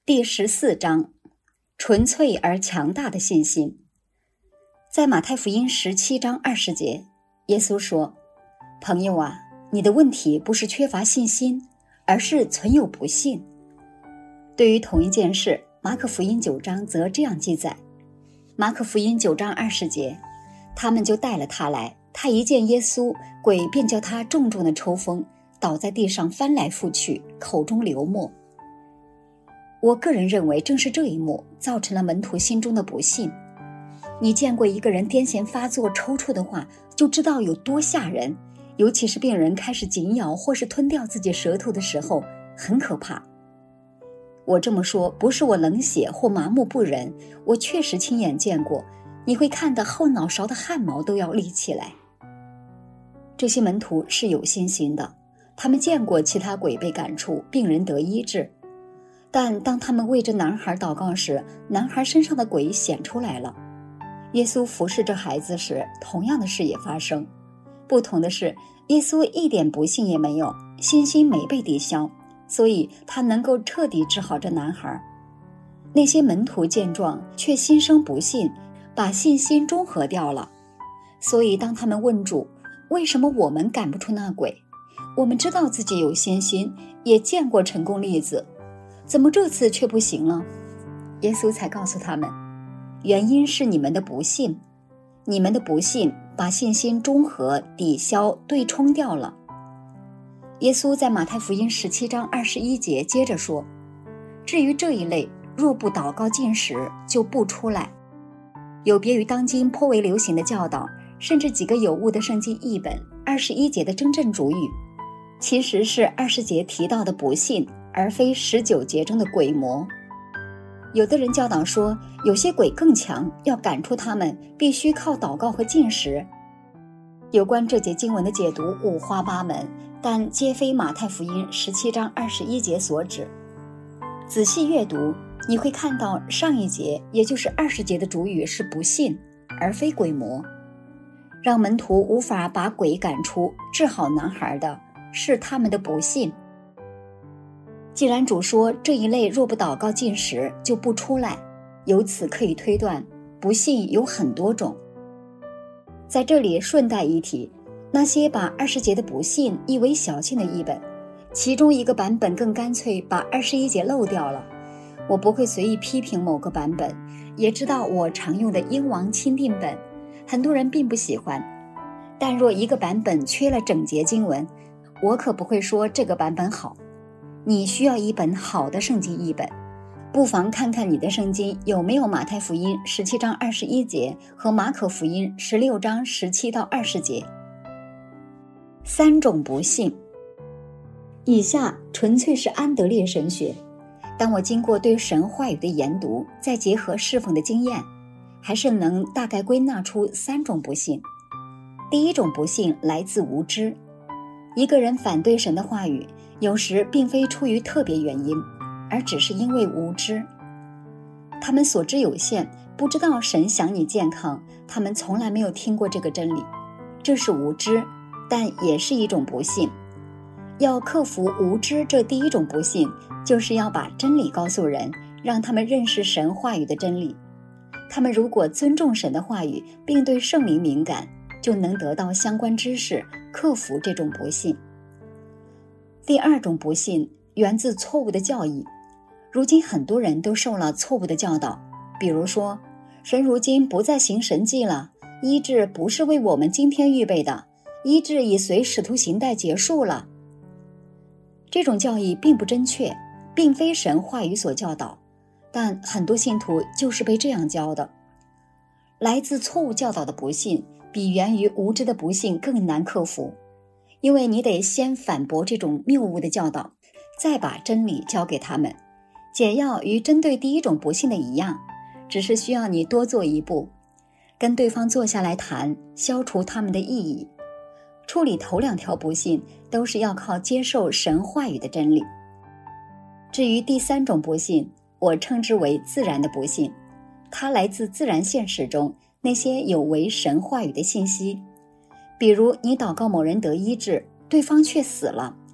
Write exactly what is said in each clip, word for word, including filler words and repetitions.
第十四章，纯粹而强大的信心。在马太福音十七章二十节，耶稣说：朋友啊，你的问题不是缺乏信心，而是存有不信。对于同一件事，马可福音九章则这样记载。马可福音九章二十节，他们就带了他来，他一见耶稣，鬼便叫他重重的抽风，倒在地上翻来覆去，口中流沫。我个人认为，正是这一幕造成了门徒心中的不信。你见过一个人癫痫发作抽搐的话，就知道有多吓人，尤其是病人开始紧咬或是吞掉自己舌头的时候，很可怕。我这么说不是我冷血或麻木不仁，我确实亲眼见过，你会看得后脑勺的汗毛都要立起来。这些门徒是有信心的，他们见过其他鬼被赶出，病人得医治。但当他们为这男孩祷告时，男孩身上的鬼显出来了。耶稣服侍这孩子时，同样的事也发生。不同的是，耶稣一点不信也没有，信心没被抵消，所以他能够彻底治好这男孩。那些门徒见状，却心生不信，把信心中和掉了。所以当他们问主，为什么我们赶不出那鬼？我们知道自己有信心，也见过成功例子，怎么这次却不行了？耶稣才告诉他们，原因是你们的不信，你们的不信把信心中和、抵消、对冲掉了。耶稣在马太福音十七章二十一节接着说，至于这一类，若不祷告禁食，就不出来。有别于当今颇为流行的教导，甚至几个有误的圣经译本，二十一节的真正主语其实是二十节提到的不信，而非十九节中的鬼魔。有的人教导说，有些鬼更强，要赶出他们，必须靠祷告和禁食。有关这节经文的解读五花八门，但皆非马太福音十七章二十一节所指。仔细阅读，你会看到上一节，也就是二十节的主语是不信，而非鬼魔。让门徒无法把鬼赶出、治好男孩的是他们的不信。既然主说这一类若不祷告禁食就不出来，由此可以推断，不信有很多种。在这里顺带一提，那些把二十节的不信译为小信的译本，其中一个版本更干脆把二十一节漏掉了。我不会随意批评某个版本，也知道我常用的英王钦定本，很多人并不喜欢。但若一个版本缺了整节经文，我可不会说这个版本好。你需要一本好的圣经译本，不妨看看你的圣经有没有马太福音十七章二十一节和马可福音十六章十七到二十节。三种不信。以下纯粹是安德烈神学，当我经过对神话语的研读，再结合侍奉的经验，还是能大概归纳出三种不信。第一种不信来自无知。一个人反对神的话语，有时并非出于特别原因，而只是因为无知。他们所知有限，不知道神想你健康，他们从来没有听过这个真理，这是无知，但也是一种不信。要克服无知这第一种不信，就是要把真理告诉人，让他们认识神话语的真理。他们如果尊重神的话语，并对圣灵敏感，就能得到相关知识，克服这种不信。第二种不信源自错误的教义。如今很多人都受了错误的教导，比如说，神如今不再行神迹了，医治不是为我们今天预备的，医治已随使徒行代结束了。这种教义并不正确，并非神话语所教导，但很多信徒就是被这样教的。来自错误教导的不信，比源于无知的不信更难克服，因为你得先反驳这种谬误的教导，再把真理交给他们。解药与针对第一种不信的一样，只是需要你多做一步，跟对方坐下来谈，消除他们的异议。处理头两条不信，都是要靠接受神话语的真理。至于第三种不信，我称之为自然的不信，它来自自然现实中那些有违神话语的信息。比如你祷告某人得医治，对方却死了，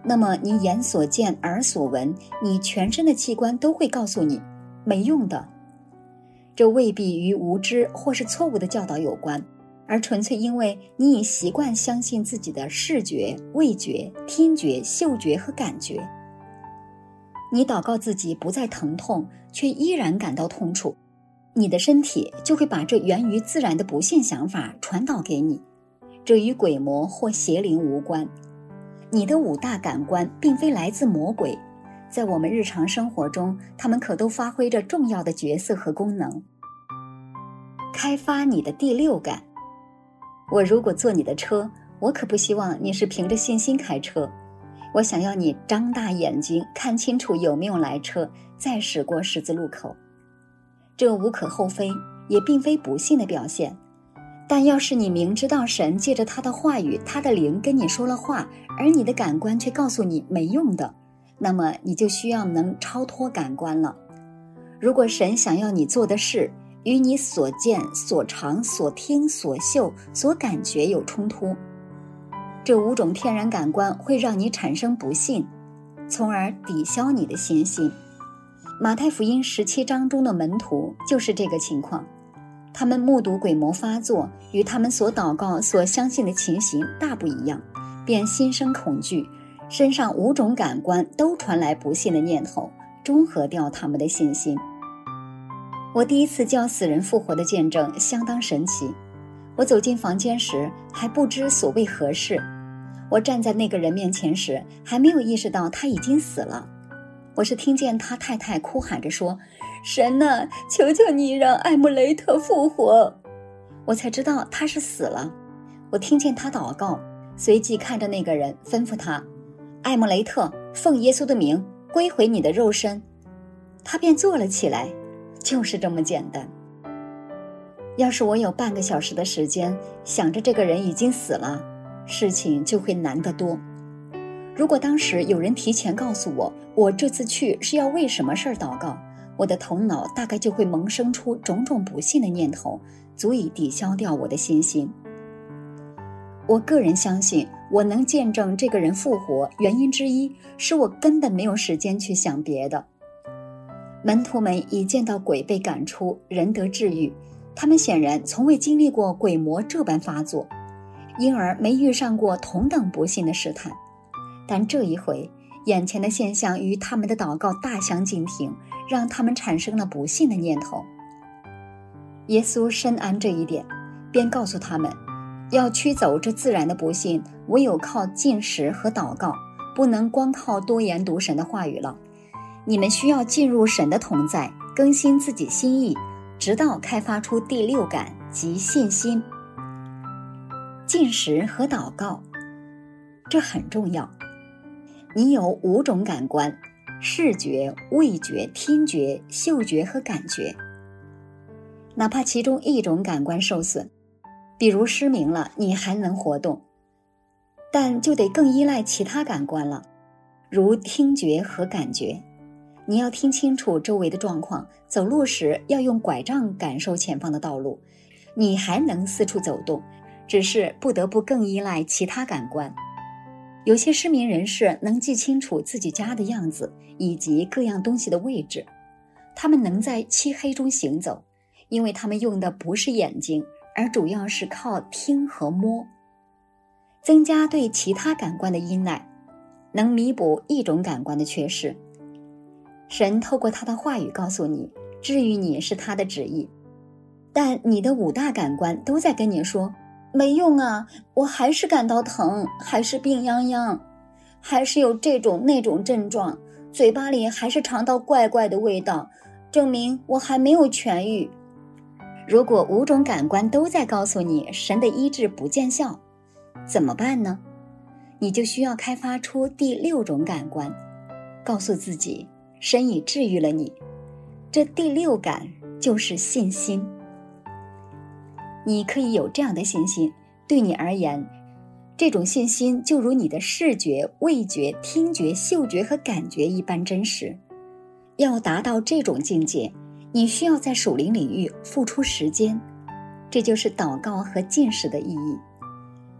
那么你眼所见耳所闻，你全身的器官都会告诉你没用的。这未必与无知或是错误的教导有关，而纯粹因为你已习惯相信自己的视觉、味觉、听觉、嗅觉和感觉。你祷告自己不再疼痛，却依然感到痛楚，你的身体就会把这源于自然的不信想法传导给你，这与鬼魔或邪灵无关。你的五大感官并非来自魔鬼，在我们日常生活中，它们可都发挥着重要的角色和功能。开发你的第六感。我如果坐你的车，我可不希望你是凭着信心开车，我想要你张大眼睛看清楚有没有来车，再驶过十字路口。这无可厚非，也并非不幸的表现。但要是你明知道神借着他的话语，他的灵跟你说了话，而你的感官却告诉你没用的，那么你就需要能超脱感官了。如果神想要你做的事与你所见、所尝、所听、所嗅、所感觉有冲突，这五种天然感官会让你产生不信，从而抵消你的信心。马太福音十七章中的门徒就是这个情况，他们目睹鬼魔发作，与他们所祷告、所相信的情形大不一样，便心生恐惧，身上五种感官都传来不信的念头，中和掉他们的信心。我第一次叫死人复活的见证相当神奇。我走进房间时还不知所谓何事，我站在那个人面前时还没有意识到他已经死了。我是听见他太太哭喊着说：神啊，求求你让艾姆雷特复活，我才知道他是死了。我听见他祷告，随即看着那个人吩咐他：艾姆雷特，奉耶稣的名归回你的肉身。他便坐了起来，就是这么简单。要是我有半个小时的时间想着这个人已经死了，事情就会难得多。如果当时有人提前告诉我，我这次去是要为什么事儿祷告，我的头脑大概就会萌生出种种不信的念头，足以抵消掉我的信心。我个人相信，我能见证这个人复活，原因之一是我根本没有时间去想别的。门徒们已见到鬼被赶出，人得治愈，他们显然从未经历过鬼魔这般发作，因而没遇上过同等不幸的试探。但这一回，眼前的现象与他们的祷告大相径庭，让他们产生了不信的念头。耶稣深谙这一点，便告诉他们，要驱走这自然的不信，唯有靠禁食和祷告，不能光靠多研读神的话语了。你们需要进入神的同在，更新自己心意，直到开发出第六感及信心。禁食和祷告，这很重要。你有五种感官：视觉、味觉、听觉、嗅觉和感觉。哪怕其中一种感官受损，比如失明了，你还能活动，但就得更依赖其他感官了，如听觉和感觉。你要听清楚周围的状况，走路时要用拐杖感受前方的道路，你还能四处走动，只是不得不更依赖其他感官。有些失明人士能记清楚自己家的样子以及各样东西的位置，他们能在漆黑中行走，因为他们用的不是眼睛，而主要是靠听和摸。增加对其他感官的依赖，能弥补一种感官的缺失。神透过他的话语告诉你，治愈你是他的旨意，但你的五大感官都在跟你说，没用啊，我还是感到疼，还是病殃殃，还是有这种那种症状，嘴巴里还是尝到怪怪的味道，证明我还没有痊愈。如果五种感官都在告诉你神的医治不见效，怎么办呢？你就需要开发出第六种感官，告诉自己神已治愈了你。这第六感就是信心。你可以有这样的信心，对你而言，这种信心就如你的视觉、味觉、听觉、嗅觉和感觉一般真实。要达到这种境界，你需要在属灵领域付出时间，这就是祷告和禁食的意义。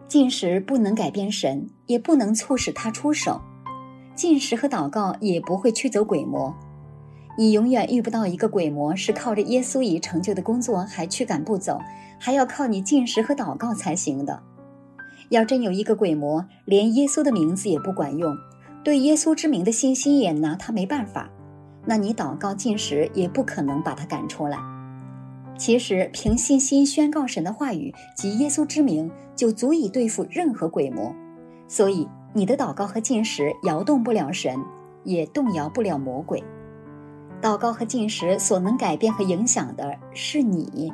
禁食不能改变神，也不能促使他出手。禁食和祷告也不会驱走鬼魔。你永远遇不到一个鬼魔是靠着耶稣已成就的工作还驱赶不走，还要靠你禁食和祷告才行的。要真有一个鬼魔，连耶稣的名字也不管用，对耶稣之名的信心也拿他没办法，那你祷告禁食也不可能把他赶出来。其实凭信心宣告神的话语及耶稣之名，就足以对付任何鬼魔。所以你的祷告和禁食摇动不了神，也动摇不了魔鬼。祷告和禁食所能改变和影响的是你。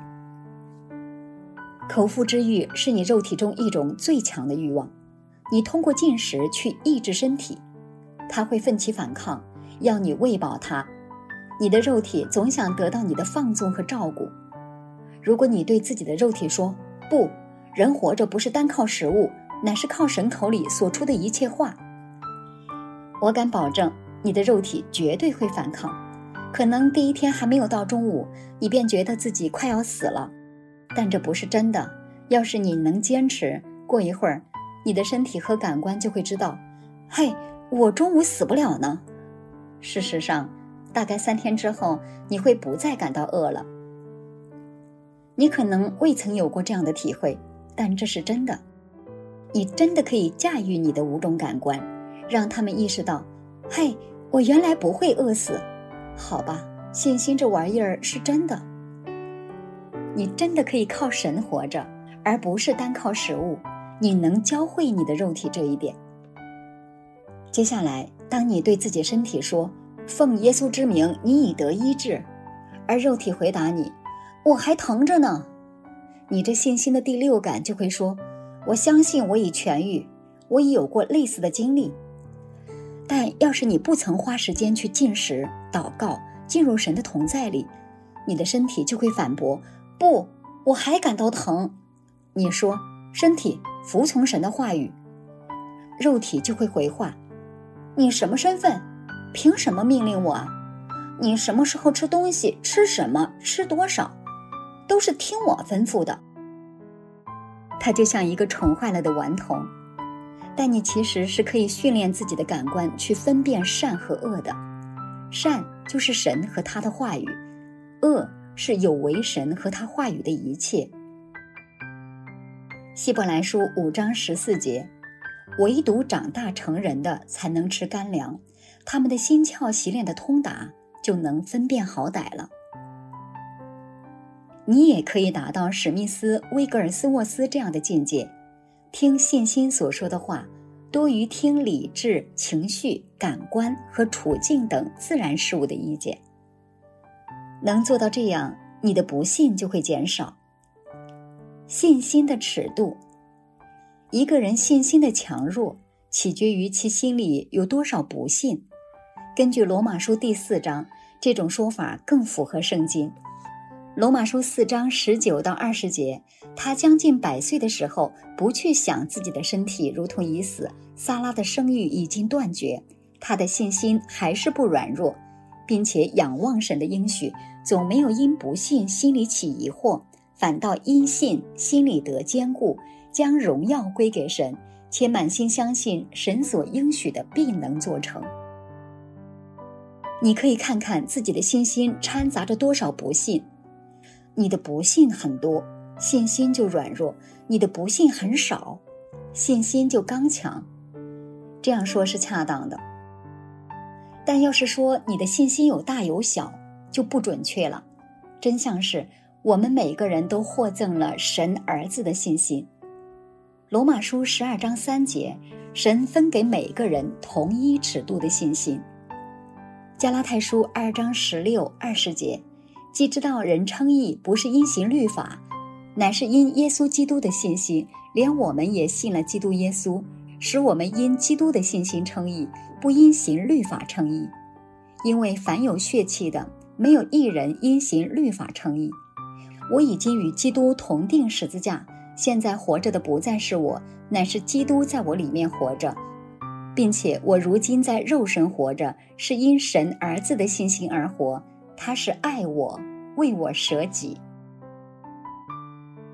口腹之欲是你肉体中一种最强的欲望，你通过禁食去抑制身体，它会奋起反抗，要你喂饱它。你的肉体总想得到你的放纵和照顾。如果你对自己的肉体说，不，人活着不是单靠食物，乃是靠神口里所出的一切话，我敢保证你的肉体绝对会反抗。可能第一天还没有到中午，你便觉得自己快要死了，但这不是真的。要是你能坚持，过一会儿你的身体和感官就会知道，嘿，我中午死不了呢。事实上，大概三天之后，你会不再感到饿了。你可能未曾有过这样的体会，但这是真的。你真的可以驾驭你的五种感官，让他们意识到，嘿，我原来不会饿死。好吧，信心这玩意儿是真的。你真的可以靠神活着，而不是单靠食物。你能教会你的肉体这一点。接下来，当你对自己身体说，奉耶稣之名，你已得医治，而肉体回答你，我还疼着呢，你这信心的第六感就会说，我相信我已痊愈，我已有过类似的经历。但要是你不曾花时间去禁食、祷告，进入神的同在里，你的身体就会反驳，不，我还感到疼。你说，身体服从神的话语，肉体就会回话，你什么身份？凭什么命令我啊？你什么时候吃东西，吃什么，吃多少，都是听我吩咐的。它就像一个宠坏了的顽童，但你其实是可以训练自己的感官去分辨善和恶的。善就是神和他的话语，恶是有违神和他话语的一切。希伯来书五章十四节，唯独长大成人的才能吃干粮，他们的心窍习练的通达，就能分辨好歹了。你也可以达到史密斯、威格尔斯沃斯这样的境界，听信心所说的话，多于听理智、情绪、感官和处境等自然事物的意见。能做到这样，你的不信就会减少。信心的尺度，一个人信心的强弱，取决于其心里有多少不信。根据罗马书第四章，这种说法更符合圣经。罗马书四章十九到二十节，他将近百岁的时候，不去想自己的身体如同已死，撒拉的生育已经断绝，他的信心还是不软弱，并且仰望神的应许，总没有因不信心里起疑惑，反倒因信心里得坚固，将荣耀归给神，且满心相信神所应许的必能做成。你可以看看自己的信心掺杂着多少不信。你的不信很多，信心就软弱；你的不信很少，信心就刚强。这样说是恰当的。但要是说你的信心有大有小，就不准确了。真相是，我们每个人都获赠了神儿子的信心。罗马书十二章三节，神分给每个人同一尺度的信心。加拉太书二章十六、二十节，既知道人称义不是因行律法，乃是因耶稣基督的信心，连我们也信了基督耶稣，使我们因基督的信心称义，不因行律法称义。因为凡有血气的，没有一人因行律法称义。我已经与基督同定十字架，现在活着的不再是我，乃是基督在我里面活着，并且我如今在肉身活着，是因神儿子的信心而活，他是爱我，为我舍己。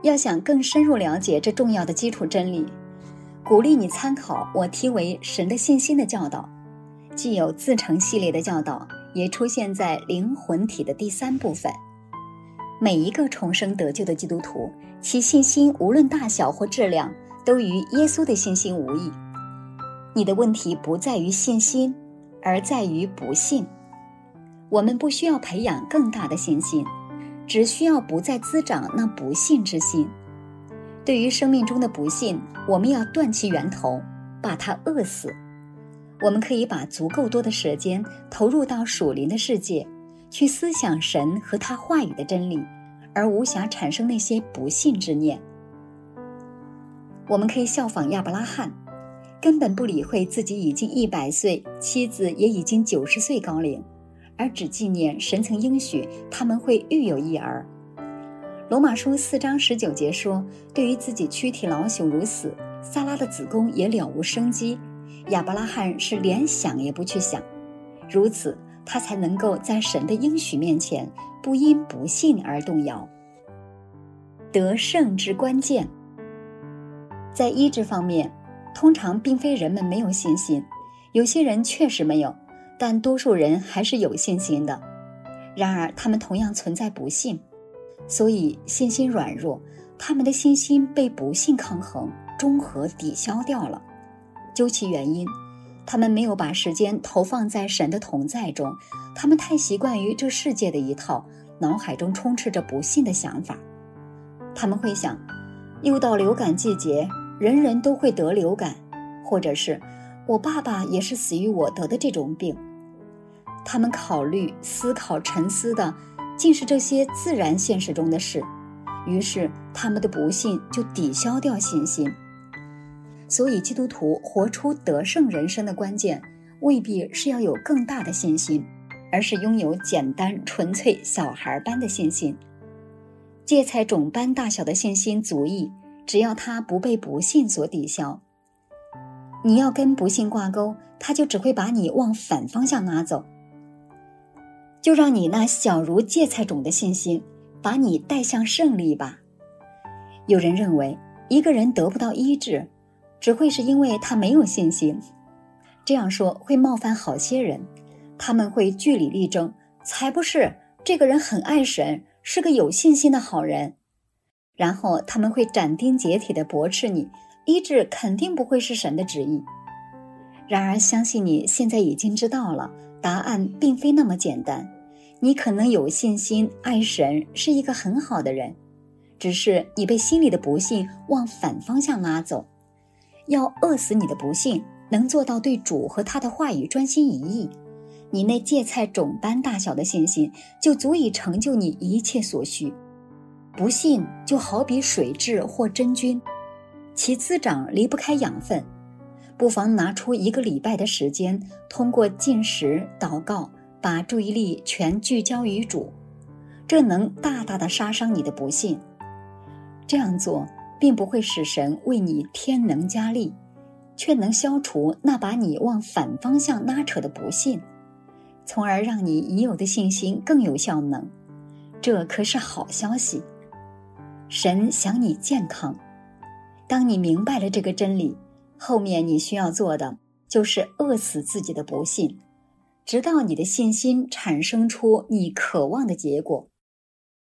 要想更深入了解这重要的基础真理，鼓励你参考我题为神的信心的教导，既有自成系列的教导，也出现在灵魂体的第三部分。每一个重生得救的基督徒，其信心无论大小或质量，都与耶稣的信心无异。你的问题不在于信心，而在于不信。我们不需要培养更大的信心，只需要不再滋长那不信之心。对于生命中的不信，我们要断其源头，把它饿死。我们可以把足够多的时间投入到属灵的世界，去思想神和他话语的真理，而无暇产生那些不信之念。我们可以效仿亚伯拉罕，根本不理会自己已经一百岁，妻子也已经九十岁高龄，而只纪念神曾应许他们会育有一儿。罗马书四章十九节说，对于自己躯体老朽如死，撒拉的子宫也了无生机，亚伯拉罕是连想也不去想，如此他才能够在神的应许面前不因不信而动摇。得胜之关键，在医治方面，通常并非人们没有信心，有些人确实没有，但多数人还是有信心的。然而他们同样存在不信，所以信心软弱，他们的信心被不信抗衡，中和抵消掉了。究其原因，他们没有把时间投放在神的同在中，他们太习惯于这世界的一套，脑海中充斥着不信的想法。他们会想，又到流感季节，人人都会得流感，或者是我爸爸也是死于我得的这种病。他们考虑、思考、沉思的尽是这些自然现实中的事，于是他们的不信就抵消掉信心。所以基督徒活出得胜人生的关键，未必是要有更大的信心，而是拥有简单纯粹小孩般的信心。芥菜种般大小的信心足矣，只要它不被不信所抵消。你要跟不信挂钩，它就只会把你往反方向拉走。就让你那小如芥菜种的信心把你带向胜利吧。有人认为一个人得不到医治，只会是因为他没有信心。这样说会冒犯好些人，他们会据理力争，才不是，这个人很爱神，是个有信心的好人。然后他们会斩钉截铁地驳斥你，医治肯定不会是神的旨意。然而相信你现在已经知道了，答案并非那么简单。你可能有信心，爱神，是一个很好的人，只是你被心里的不信往反方向拉走。要饿死你的不信，能做到对主和他的话语专心一意，你那芥菜种般大小的信心就足以成就你一切所需。不信就好比水蛭或真菌，其滋长离不开养分。不妨拿出一个礼拜的时间，通过禁食、祷告，把注意力全聚焦于主，这能大大的杀伤你的不信。这样做并不会使神为你添能加力，却能消除那把你往反方向拉扯的不信，从而让你已有的信心更有效能。这可是好消息。神想你健康。当你明白了这个真理，后面你需要做的就是饿死自己的不信，直到你的信心产生出你渴望的结果。